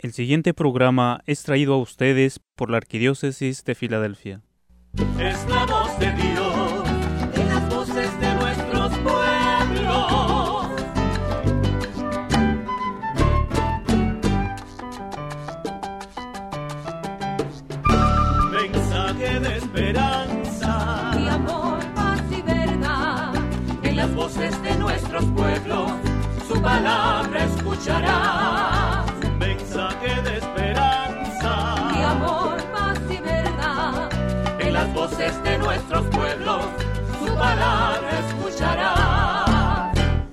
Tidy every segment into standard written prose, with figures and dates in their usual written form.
El siguiente programa es traído a ustedes por la Arquidiócesis de Filadelfia. Es la voz de Dios en las voces de nuestros pueblos. Mensaje de esperanza, y amor, paz y verdad. en las voces de nuestros pueblos, su palabra escucharás. Mensaje de esperanza, Y amor, paz y verdad. en las voces de nuestros pueblos, su palabra escucharás.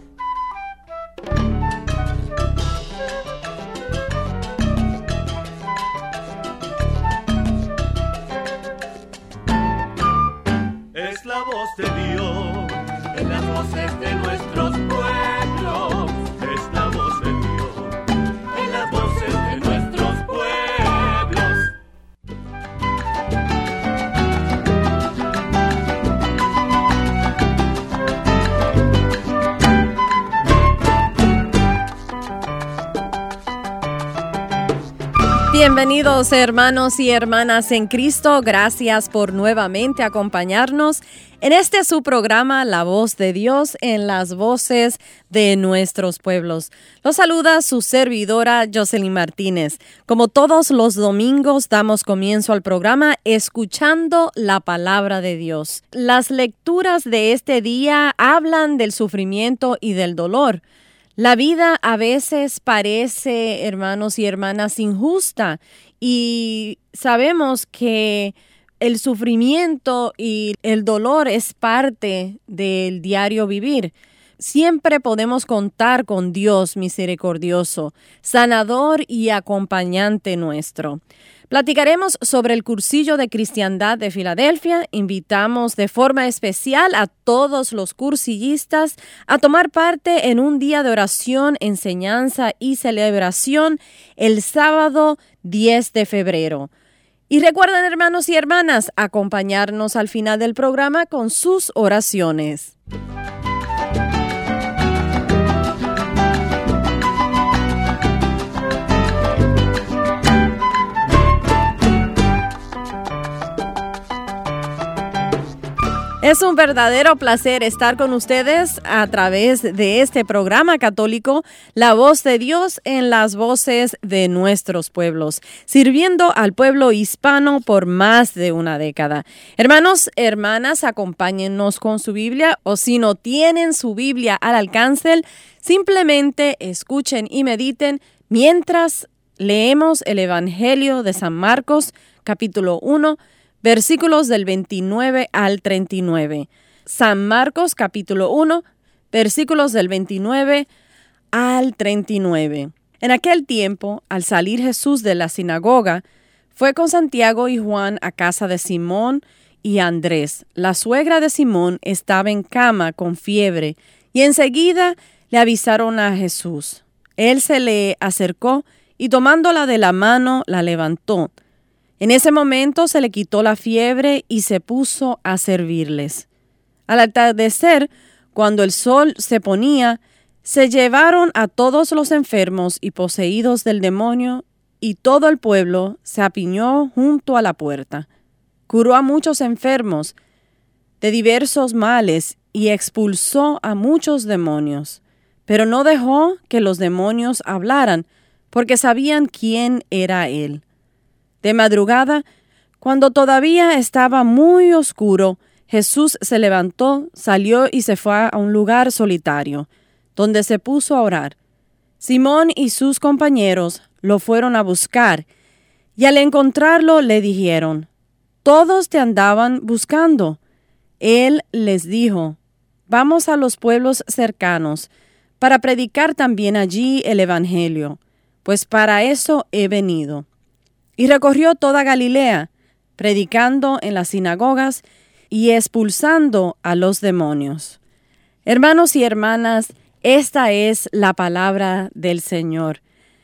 Es la voz de Dios en las voces de nuestros pueblos. Es la voz de Dios en las voces de nuestros pueblos. Bienvenidos hermanos y hermanas en Cristo, gracias por nuevamente acompañarnos en este su programa La Voz de Dios en las voces de nuestros pueblos. Los saluda su servidora Jocelyn Martínez. Como todos los domingos damos comienzo al programa escuchando la palabra de Dios. Las lecturas de este día hablan del sufrimiento y del dolor. La vida a veces parece, hermanos y hermanas, injusta y sabemos que el sufrimiento y el dolor es parte del diario vivir. Siempre podemos contar con Dios misericordioso, sanador y acompañante nuestro. Platicaremos sobre el cursillo de cristiandad de Filadelfia. Invitamos de forma especial a todos los cursillistas a tomar parte en un día de oración, enseñanza y celebración el sábado 10 de febrero. Y recuerden, hermanos y hermanas, acompañarnos al final del programa con sus oraciones. Es un verdadero placer estar con ustedes a través de este programa católico, La Voz de Dios en las voces de nuestros pueblos, sirviendo al pueblo hispano por más de una década. Hermanos, hermanas, acompáñennos con su Biblia, o si no tienen su Biblia al alcance, simplemente escuchen y mediten mientras leemos el Evangelio de San Marcos, capítulo 1, versículos del 29 al 39. San Marcos, capítulo 1, versículos del 29 al 39. En aquel tiempo, al salir Jesús de la sinagoga, fue con Santiago y Juan a casa de Simón y Andrés. La suegra de Simón estaba en cama con fiebre, y enseguida le avisaron a Jesús. Él se le acercó y tomándola de la mano, la levantó. En ese momento se le quitó la fiebre y se puso a servirles. Al atardecer, cuando el sol se ponía, se llevaron a todos los enfermos y poseídos del demonio, y todo el pueblo se apiñó junto a la puerta. Curó a muchos enfermos de diversos males y expulsó a muchos demonios, pero no dejó que los demonios hablaran, porque sabían quién era él. De madrugada, cuando todavía estaba muy oscuro, Jesús se levantó, salió y se fue a un lugar solitario, donde se puso a orar. Simón y sus compañeros lo fueron a buscar, y al encontrarlo le dijeron: «Todos te andaban buscando». Él les dijo: «Vamos a los pueblos cercanos, para predicar también allí el Evangelio, pues para eso he venido». Y recorrió toda Galilea, predicando en las sinagogas y expulsando a los demonios. Hermanos y hermanas, esta es la palabra del Señor.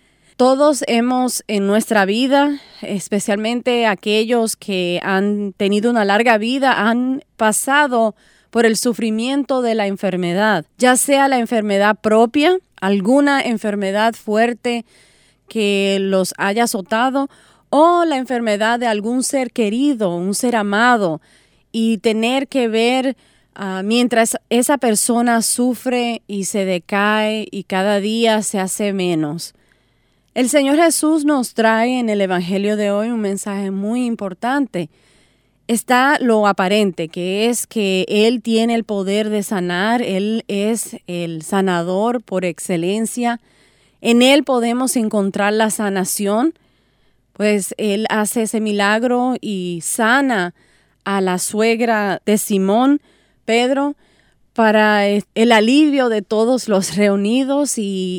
Todos hemos en nuestra vida, especialmente aquellos que han tenido una larga vida, han pasado por el sufrimiento de la enfermedad, ya sea la enfermedad propia, alguna enfermedad fuerte que los haya azotado o la enfermedad de algún ser querido, un ser amado, y tener que ver mientras esa persona sufre y se decae y cada día se hace menos. El Señor Jesús nos trae en el Evangelio de hoy un mensaje muy importante. Está lo aparente, que es que Él tiene el poder de sanar, Él es el sanador por excelencia. En Él podemos encontrar la sanación, pues Él hace ese milagro y sana a la suegra de Simón, Pedro, para el alivio de todos los reunidos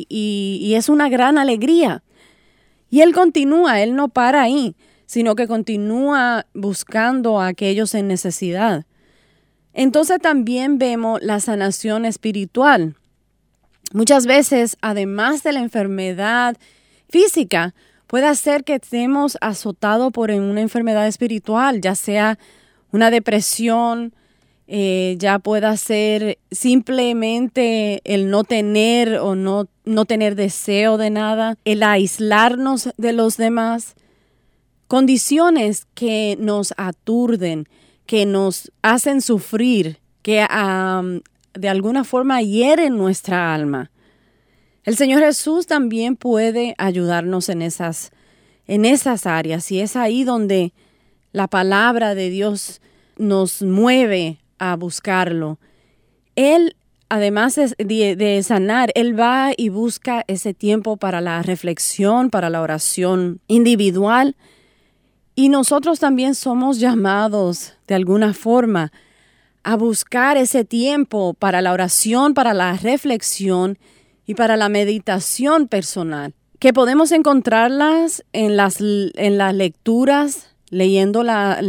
y es una gran alegría. Y Él continúa, Él no para ahí, sino que continúa buscando a aquellos en necesidad. Entonces también vemos la sanación espiritual. Muchas veces, además de la enfermedad física, puede ser que estemos azotados por una enfermedad espiritual, ya sea una depresión, ya pueda ser simplemente el no tener o no tener deseo de nada, el aislarnos de los demás, condiciones que nos aturden, que nos hacen sufrir, que de alguna forma hieren nuestra alma. El Señor Jesús también puede ayudarnos en esas áreas, y es ahí donde la palabra de Dios nos mueve a buscarlo. Él, además de sanar, Él va y busca ese tiempo para la reflexión, para la oración individual. Y nosotros también somos llamados de alguna forma a buscar ese tiempo para la oración, para la reflexión y para la meditación personal, que podemos encontrarlas en las lecturas, leyendo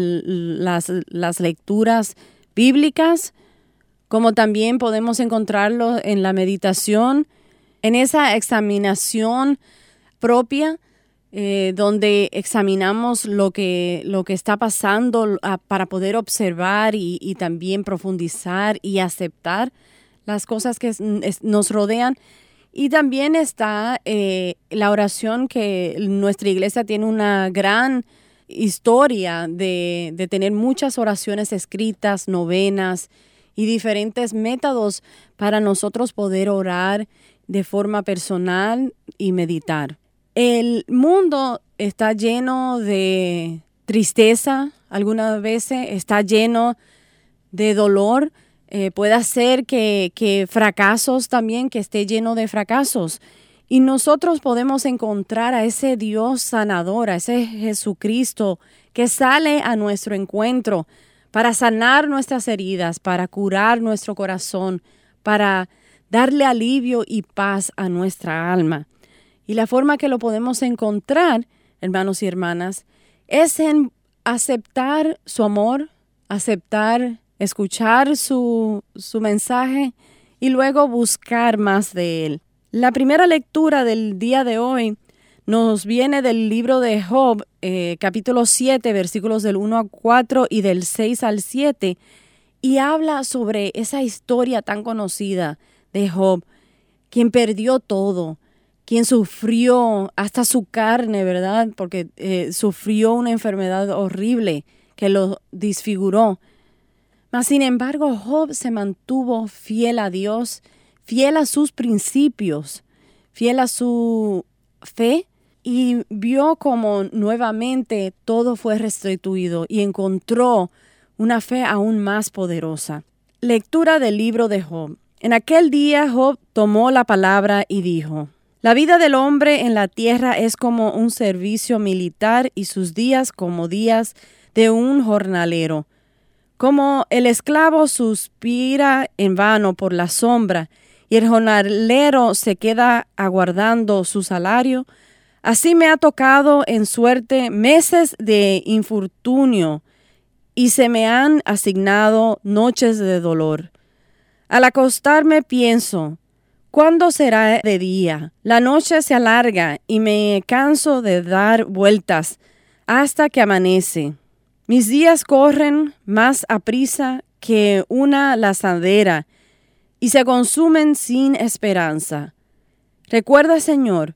las lecturas bíblicas, como también podemos encontrarlo en la meditación, en esa examinación propia, donde examinamos lo que está pasando para poder observar y también profundizar y aceptar las cosas que nos rodean. Y también está la oración, que nuestra iglesia tiene una gran historia de tener muchas oraciones escritas, novenas y diferentes métodos para nosotros poder orar de forma personal y meditar. El mundo está lleno de tristeza, algunas veces está lleno de dolor. Puede ser que fracasos también, que esté lleno de fracasos. Y nosotros podemos encontrar a ese Dios sanador, a ese Jesucristo que sale a nuestro encuentro para sanar nuestras heridas, para curar nuestro corazón, para darle alivio y paz a nuestra alma. Y la forma que lo podemos encontrar, hermanos y hermanas, es en aceptar su amor, escuchar su mensaje y luego buscar más de Él. La primera lectura del día de hoy nos viene del libro de Job, capítulo 7, versículos del 1 al 4 y del 6 al 7, y habla sobre esa historia tan conocida de Job, quien perdió todo, quien sufrió hasta su carne, ¿verdad? Porque sufrió una enfermedad horrible que lo desfiguró. Mas, sin embargo, Job se mantuvo fiel a Dios, fiel a sus principios, fiel a su fe, y vio como nuevamente todo fue restituido y encontró una fe aún más poderosa. Lectura del libro de Job. En aquel día Job tomó la palabra y dijo: La vida del hombre en la tierra es como un servicio militar y sus días como días de un jornalero. Como el esclavo suspira en vano por la sombra y el jornalero se queda aguardando su salario, así me ha tocado en suerte meses de infortunio y se me han asignado noches de dolor. Al acostarme pienso: ¿cuándo será de día? La noche se alarga y me canso de dar vueltas hasta que amanece. Mis días corren más aprisa que una lanzadera y se consumen sin esperanza. Recuerda, Señor,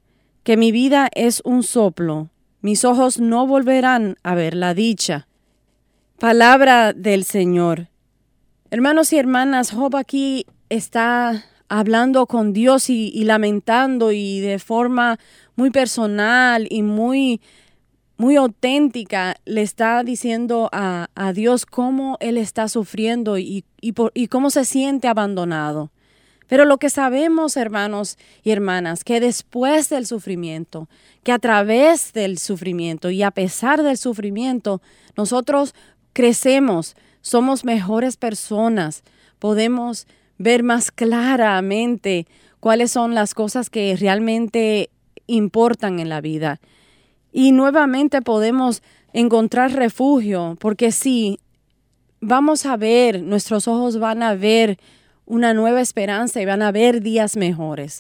que mi vida es un soplo. Mis ojos no volverán a ver la dicha. Palabra del Señor. Hermanos y hermanas, Job aquí está hablando con Dios y lamentando, y de forma muy personal y muy auténtica le está diciendo a Dios cómo él está sufriendo y cómo se siente abandonado. Pero lo que sabemos, hermanos y hermanas, que después del sufrimiento, que a través del sufrimiento y a pesar del sufrimiento, nosotros crecemos, somos mejores personas, podemos ver más claramente cuáles son las cosas que realmente importan en la vida. Y nuevamente podemos encontrar refugio, porque sí, vamos a ver, nuestros ojos van a ver una nueva esperanza y van a ver días mejores.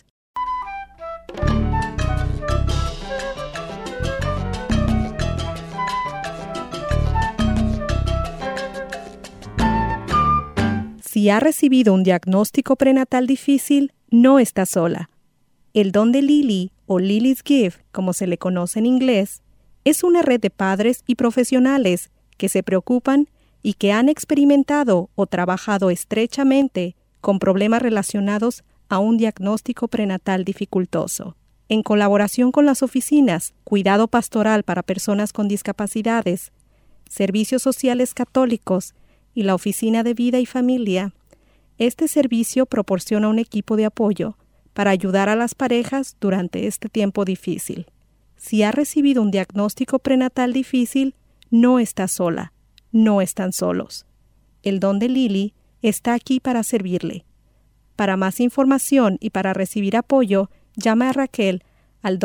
Si ha recibido un diagnóstico prenatal difícil, no está sola. El Don de Lily, o Lily's Gift, como se le conoce en inglés, es una red de padres y profesionales que se preocupan y que han experimentado o trabajado estrechamente con problemas relacionados a un diagnóstico prenatal dificultoso. En colaboración con las oficinas Cuidado Pastoral para Personas con Discapacidades, Servicios Sociales Católicos y la Oficina de Vida y Familia, este servicio proporciona un equipo de apoyo para ayudar a las parejas durante este tiempo difícil. Si ha recibido un diagnóstico prenatal difícil, no está sola, no están solos. El Don de Lily está aquí para servirle. Para más información y para recibir apoyo, llame a Raquel al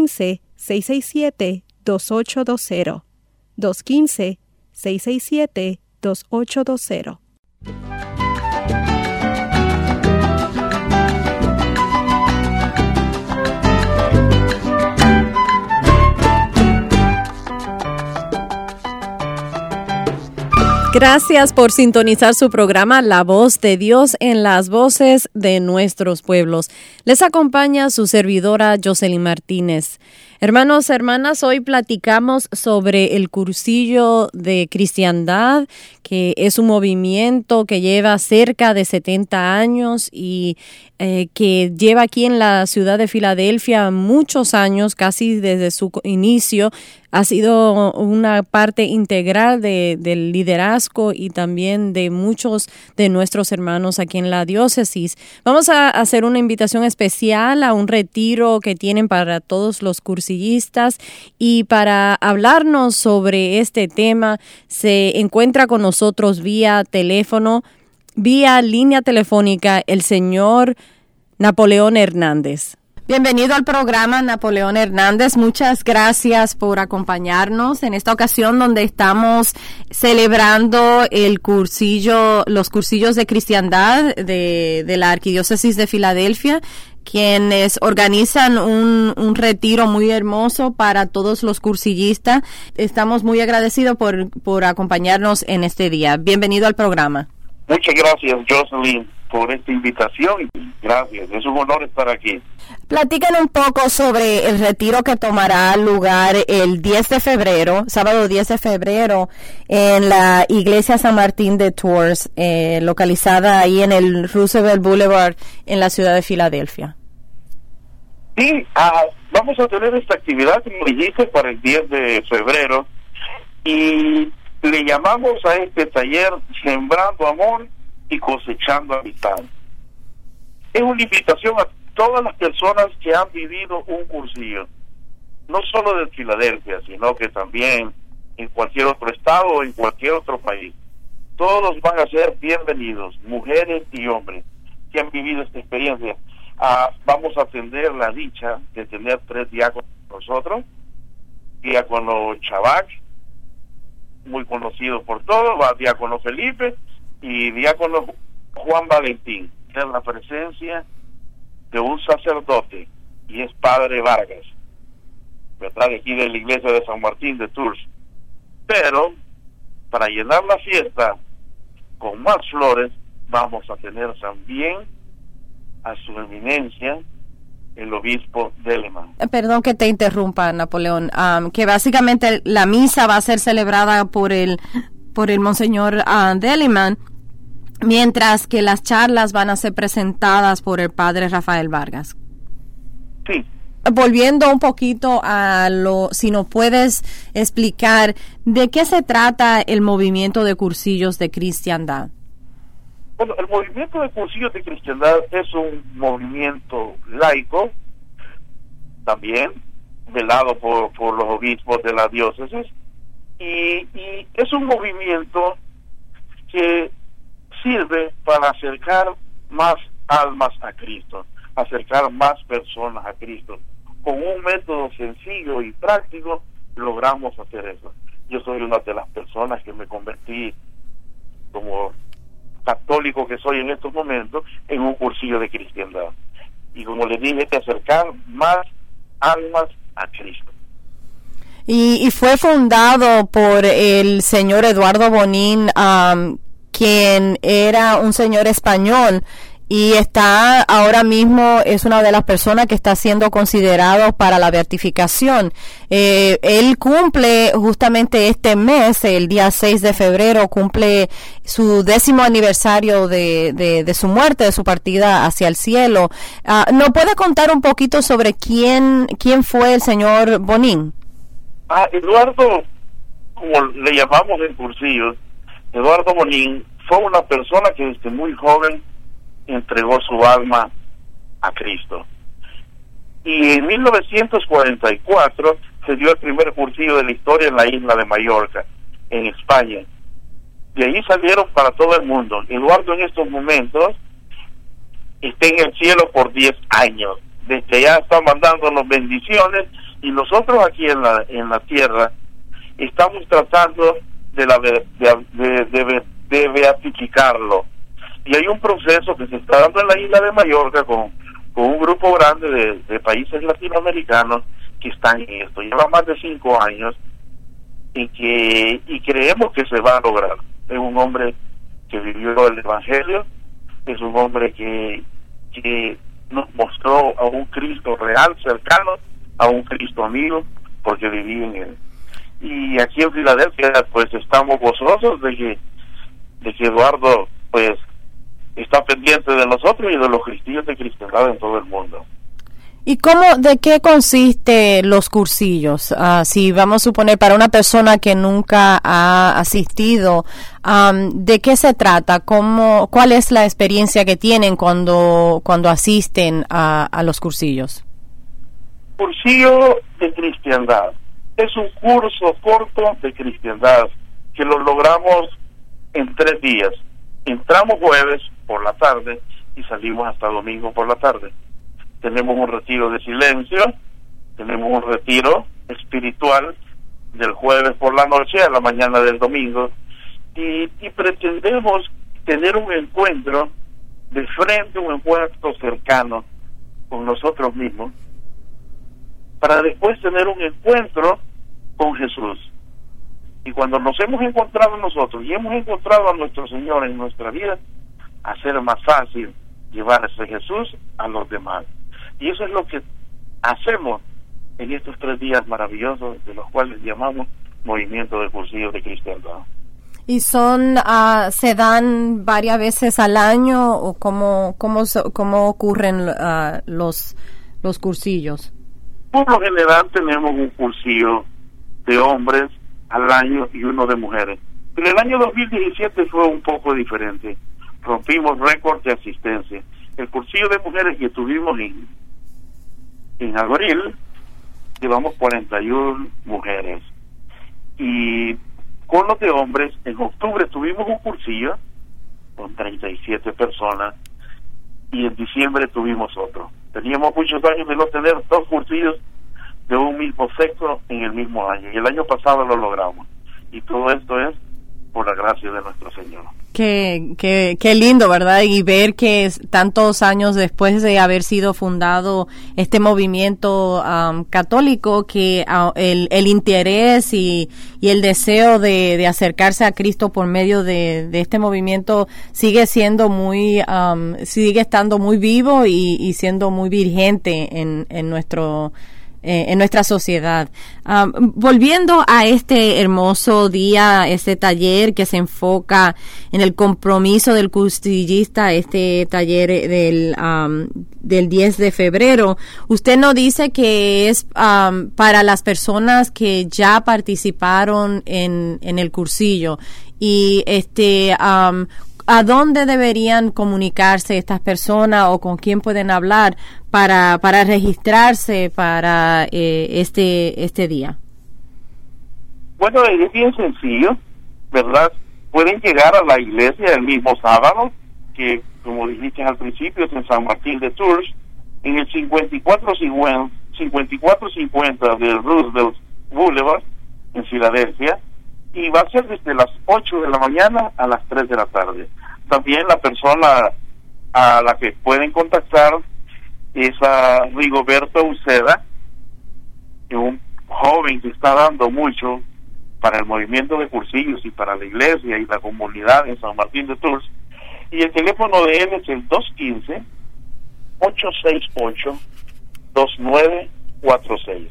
215-667-2820. 215-667-2820. Gracias por sintonizar su programa La Voz de Dios en las voces de nuestros pueblos. Les acompaña su servidora Jocelyn Martínez. Hermanos, hermanas, hoy platicamos sobre el cursillo de cristiandad, que es un movimiento que lleva cerca de 70 años y que lleva aquí en la ciudad de Filadelfia muchos años, casi desde su inicio. Ha sido una parte integral del liderazgo y también de muchos de nuestros hermanos aquí en la diócesis. Vamos a hacer una invitación especial a un retiro que tienen para todos los cursillistas, y para hablarnos sobre este tema se encuentra con nosotros vía teléfono, vía línea telefónica, el señor Napoleón Hernández. Bienvenido al programa, Napoleón Hernández. Muchas gracias por acompañarnos en esta ocasión donde estamos celebrando los cursillos de cristiandad de la Arquidiócesis de Filadelfia, quienes organizan un retiro muy hermoso para todos los cursillistas. Estamos muy agradecidos por acompañarnos en este día. Bienvenido al programa. Muchas gracias, Jocelyn, por esta invitación. Gracias, es un honor estar aquí. Platiquen un poco sobre el retiro que tomará lugar el 10 de febrero, sábado 10 de febrero, en la Iglesia San Martín de Tours, localizada ahí en el Roosevelt Boulevard, en la ciudad de Filadelfia. Sí, vamos a tener esta actividad, como dijiste, para el 10 de febrero, y le llamamos a este taller Sembrando Amor y Cosechando Amistad. Es una invitación a todas las personas que han vivido un cursillo, no solo de Filadelfia, sino que también en cualquier otro estado o en cualquier otro país. Todos van a ser bienvenidos, mujeres y hombres que han vivido esta experiencia. Vamos a tener la dicha de tener 3 diáconos con nosotros. Diácono Chavac, muy conocido por todos, va diácono Felipe y diácono Juan Valentín, que es la presencia de un sacerdote, y es Padre Vargas, ¿verdad? Aquí de la iglesia de San Martín de Tours. Pero para llenar la fiesta con más flores, vamos a tener también a su eminencia, el obispo Deleman. Perdón que te interrumpa, Napoleón, que básicamente la misa va a ser celebrada por el monseñor Deleman, mientras que las charlas van a ser presentadas por el padre Rafael Vargas. Sí. Volviendo un poquito a si nos puedes explicar de qué se trata el movimiento de cursillos de cristiandad. Bueno, el movimiento de cursillos de cristiandad es un movimiento laico, también velado por los obispos de la diócesis, y es un movimiento que sirve para acercar más almas a Cristo, acercar más personas a Cristo. Con un método sencillo y práctico logramos hacer eso. Yo soy una de las personas que me convertí, como católico que soy en estos momentos, en un cursillo de cristiandad. Y como les dije, de acercar más almas a Cristo. Y fue fundado por el señor Eduardo Bonín, quien era un señor español, y está ahora mismo, es una de las personas que está siendo considerado para la beatificación. Él cumple justamente este mes, el día 6 de febrero, cumple su 10º aniversario de su muerte, de su partida hacia el cielo. ¿Nos puede contar un poquito sobre quién fue el señor Bonín? Eduardo, como le llamamos en cursillos, Eduardo Bonín fue una persona que desde muy joven entregó su alma a Cristo. Y en 1944 se dio el primer cursillo de la historia en la isla de Mallorca, en España. De ahí salieron para todo el mundo. Eduardo en estos momentos está en el cielo por 10 años. Desde allá está mandándonos bendiciones, y nosotros aquí en la tierra estamos tratando de beatificarlo. Y hay un proceso que se está dando en la isla de Mallorca con un grupo grande de países latinoamericanos que están en esto. Lleva más de 5 años y creemos que se va a lograr. Es un hombre que vivió el Evangelio, es un hombre que nos mostró a un Cristo real, cercano, a un Cristo amigo, porque vivía en él. Y aquí en Filadelfia pues estamos gozosos de que Eduardo pues está pendiente de nosotros y de los cristianos de cristiandad en todo el mundo. ¿Y de qué consiste los cursillos? Si vamos a suponer para una persona que nunca ha asistido, ¿de qué se trata? ¿Cuál es la experiencia que tienen cuando asisten a los cursillos? Cursillo de cristiandad es un curso corto de cristiandad que lo logramos en 3 días. Entramos jueves por la tarde y salimos hasta domingo por la tarde. Tenemos un retiro de silencio, tenemos un retiro espiritual del jueves por la noche a la mañana del domingo, y pretendemos tener un encuentro de frente, un encuentro cercano con nosotros mismos, para después tener un encuentro con Jesús. Y cuando nos hemos encontrado nosotros y hemos encontrado a nuestro Señor en nuestra vida, hacer más fácil llevar ese Jesús a los demás. Y eso es lo que hacemos en estos 3 días maravillosos, de los cuales llamamos Movimiento de Cursillos de Cristiandad. ¿Y se dan varias veces al año, o cómo ocurren los cursillos? Por lo general tenemos un cursillo de hombres al año y uno de mujeres. Pero el año 2017 fue un poco diferente. Rompimos récord de asistencia. El cursillo de mujeres que tuvimos en abril, llevamos 41 mujeres. Y con los de hombres, en octubre tuvimos un cursillo con 37 personas, y en diciembre tuvimos otro. Teníamos muchos años de no tener 2 cursillos de un mismo sexo en el mismo año, y el año pasado lo logramos. Y todo esto es por la gracia de nuestro Señor. Qué lindo, ¿verdad? Y ver que tantos años después de haber sido fundado este movimiento católico, que el interés y el deseo de acercarse a Cristo por medio de este movimiento sigue estando muy vivo y siendo muy vigente en nuestra sociedad. Volviendo a este hermoso día, este taller que se enfoca en el compromiso del cursillista, este taller del 10 de febrero, usted nos dice que es para las personas que ya participaron en el cursillo y ¿a dónde deberían comunicarse estas personas o con quién pueden hablar para registrarse para este día? Bueno, es bien sencillo, ¿verdad? Pueden llegar a la iglesia el mismo sábado, que como dijiste al principio es en San Martín de Tours, en el 5450 del Roosevelt Boulevard, en Filadelfia, y va a ser desde las 8 de la mañana a las 3 de la tarde. También la persona a la que pueden contactar es a Rigoberto Uceda, un joven que está dando mucho para el movimiento de cursillos y para la iglesia y la comunidad en San Martín de Tours, y el teléfono de él es el 215-868-2946.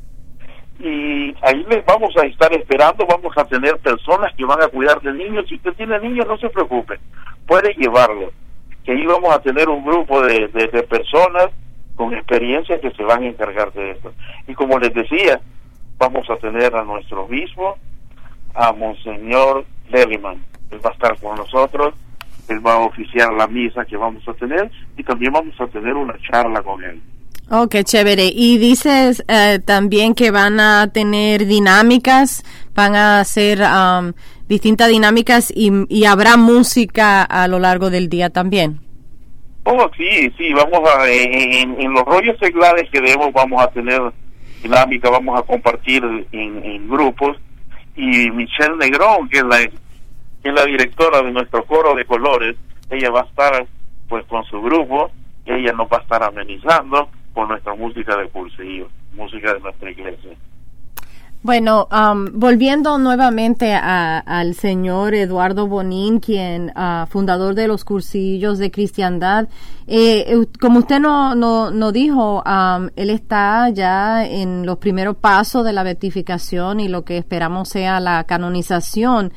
Y ahí les vamos a estar esperando. Vamos a tener personas que van a cuidar de niños. Si usted tiene niños, no se preocupe, puede llevarlo, que ahí vamos a tener un grupo de personas con experiencia que se van a encargar de esto. Y como les decía, vamos a tener a nuestro obispo, a Monseñor Lelyman. Él va a estar con nosotros, él va a oficiar la misa que vamos a tener, y también vamos a tener una charla con él. Oh, qué chévere. Y dices también que van a tener dinámicas, van a hacer distintas dinámicas y habrá música a lo largo del día también. Oh, sí, vamos a, en los rollos seglares que vamos a tener dinámica, vamos a compartir en grupos, y Michelle Negrón, que es la directora de nuestro coro de colores, ella va a estar pues con su grupo, y ella nos va a estar amenizando con nuestra música de cursillo, música de nuestra iglesia. Bueno, volviendo nuevamente al señor Eduardo Bonin, quien fundador de los cursillos de cristiandad, como usted no dijo, él está ya en los primeros pasos de la beatificación y lo que esperamos sea la canonización.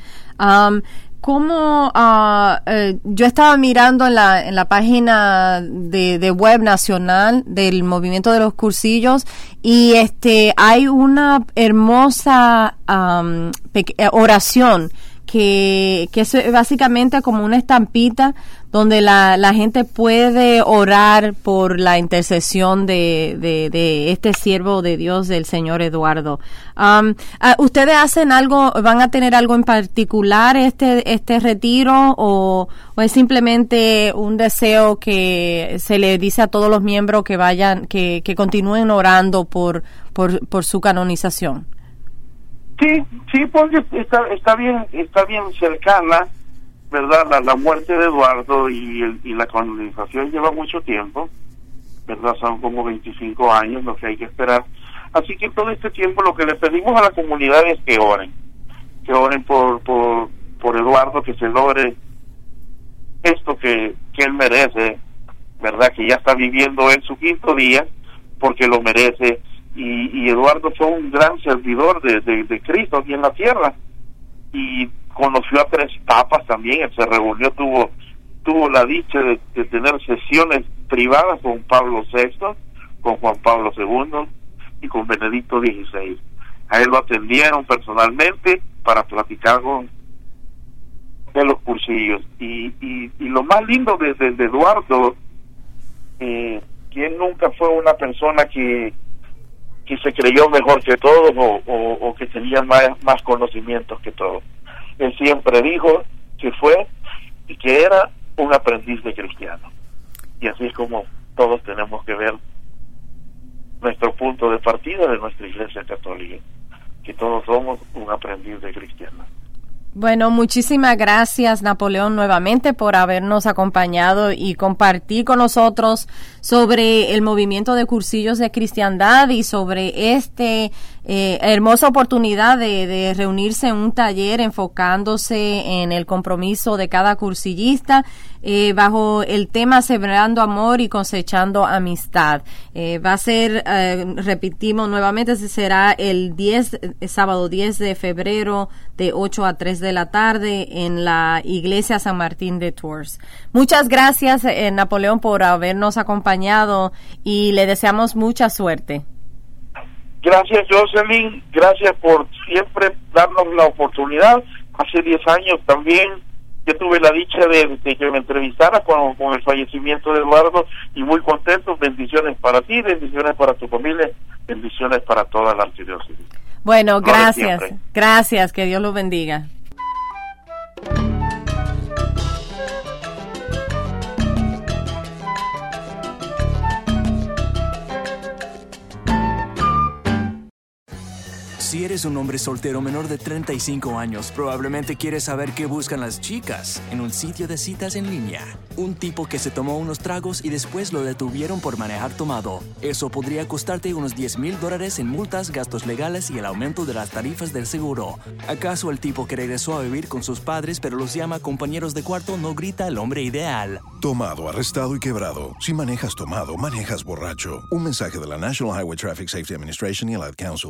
¿Cómo? Yo estaba mirando en la página de web nacional del movimiento de los cursillos y hay una hermosa oración que es básicamente como una estampita donde la gente puede orar por la intercesión de este siervo de Dios, del señor Eduardo. ¿Ustedes hacen algo, van a tener algo en particular este retiro o es simplemente un deseo que se le dice a todos los miembros que vayan, que continúen orando por su canonización? Sí, porque está bien cercana, ¿verdad? La muerte de Eduardo y la canonización lleva mucho tiempo, ¿verdad? Son como 25 años lo que hay que esperar. Así que todo este tiempo lo que le pedimos a la comunidad es que oren por Eduardo, que se logre esto que él merece, ¿verdad? Que ya está viviendo en su quinto día, porque lo merece. Y Eduardo fue un gran servidor de Cristo aquí en la tierra, y conoció a 3 papas también. Él se reunió, tuvo la dicha de tener sesiones privadas con Pablo VI, con Juan Pablo II y con Benedicto XVI. A él lo atendieron personalmente para platicar de los cursillos, y lo más lindo de Eduardo, que él nunca fue una persona que se creyó mejor que todos o que tenía más conocimientos que todos. Él siempre dijo que fue y que era un aprendiz de cristiano. Y así es como todos tenemos que ver nuestro punto de partida de nuestra iglesia católica, que todos somos un aprendiz de cristiano. Bueno, muchísimas gracias, Napoleón, nuevamente por habernos acompañado y compartir con nosotros sobre el movimiento de cursillos de cristiandad y sobre hermosa oportunidad de reunirse en un taller enfocándose en el compromiso de cada cursillista bajo el tema Sembrando Amor y Cosechando Amistad. Va a ser, repetimos nuevamente, será el sábado 10 de febrero de 8 a 3 de la tarde en la Iglesia San Martín de Tours. Muchas gracias, Napoleón, por habernos acompañado y le deseamos mucha suerte. Gracias, Jocelyn. Gracias por siempre darnos la oportunidad. Hace 10 años también yo tuve la dicha de que me entrevistara con el fallecimiento de Eduardo y muy contento. Bendiciones para ti, bendiciones para tu familia, bendiciones para toda la arquidiócesis. Bueno, gracias, que Dios los bendiga. Si eres un hombre soltero menor de 35 años, probablemente quieres saber qué buscan las chicas en un sitio de citas en línea. Un tipo que se tomó unos tragos y después lo detuvieron por manejar tomado. Eso podría costarte unos $10,000 en multas, gastos legales y el aumento de las tarifas del seguro. ¿Acaso el tipo que regresó a vivir con sus padres pero los llama compañeros de cuarto no grita el hombre ideal? Tomado, arrestado y quebrado. Si manejas tomado, manejas borracho. Un mensaje de la National Highway Traffic Safety Administration y el Ad Council.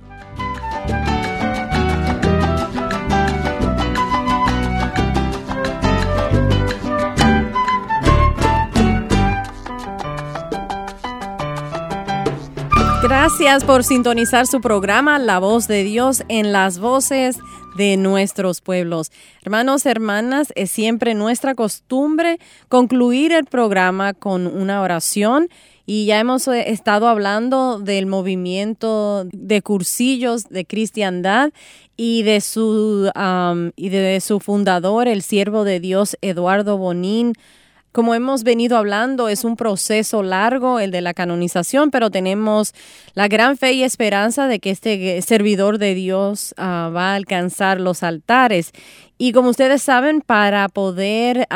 Gracias por sintonizar su programa La Voz de Dios en las voces de nuestros pueblos. Hermanos, hermanas, es siempre nuestra costumbre concluir el programa con una oración y ya hemos estado hablando del movimiento de cursillos de cristiandad y de su fundador, el siervo de Dios, Eduardo Bonín. Como hemos venido hablando, es un proceso largo, el de la canonización, pero tenemos la gran fe y esperanza de que este servidor de Dios va a alcanzar los altares. Y como ustedes saben, para poder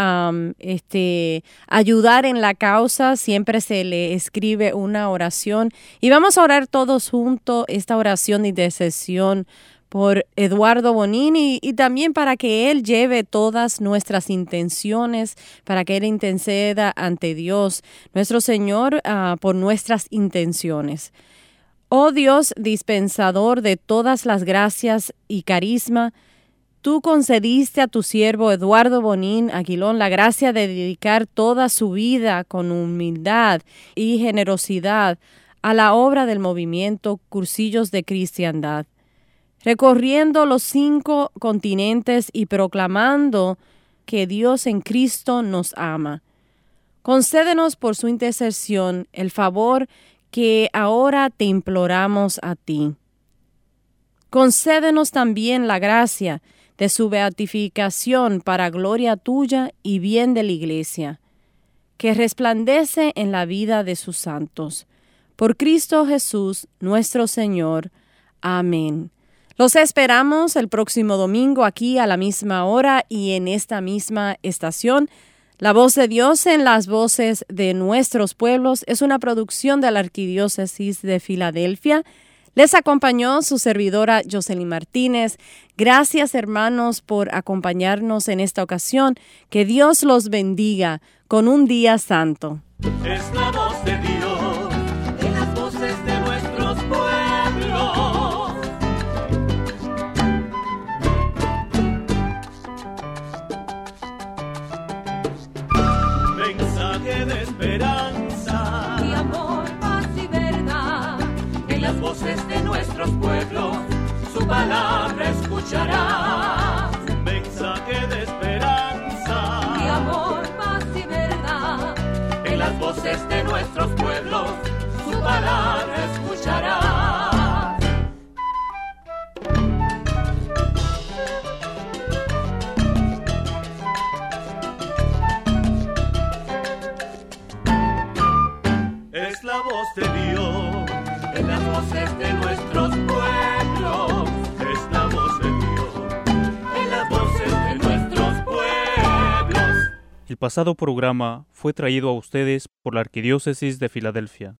ayudar en la causa, siempre se le escribe una oración. Y vamos a orar todos juntos esta oración de intercesión por Eduardo Bonín y también para que Él lleve todas nuestras intenciones, para que Él interceda ante Dios, nuestro Señor, por nuestras intenciones. Oh Dios, dispensador de todas las gracias y carisma, tú concediste a tu siervo Eduardo Bonín Aguilón la gracia de dedicar toda su vida con humildad y generosidad a la obra del movimiento Cursillos de Cristiandad, recorriendo los 5 continentes y proclamando que Dios en Cristo nos ama. Concédenos por su intercesión el favor que ahora te imploramos a ti. Concédenos también la gracia de su beatificación para gloria tuya y bien de la Iglesia, que resplandece en la vida de sus santos. Por Cristo Jesús, nuestro Señor. Amén. Los esperamos el próximo domingo aquí a la misma hora y en esta misma estación. La Voz de Dios en las voces de nuestros pueblos es una producción de la Arquidiócesis de Filadelfia. Les acompañó su servidora Jocelyn Martínez. Gracias, hermanos, por acompañarnos en esta ocasión. Que Dios los bendiga con un día santo. Es la voz de Dios en las voces de nuestros pueblos. Mensaje de esperanza, Y amor, paz y verdad. en las voces de nuestros pueblos, su palabra escucharás. Mensaje de esperanza, Y amor, paz y verdad. en las voces de nuestros pueblos, su palabra escucharás. Es la voz de Dios en las voces de nuestros pueblos. Es la voz de Dios en las voces pasado programa fue traído a ustedes por la Arquidiócesis de Filadelfia.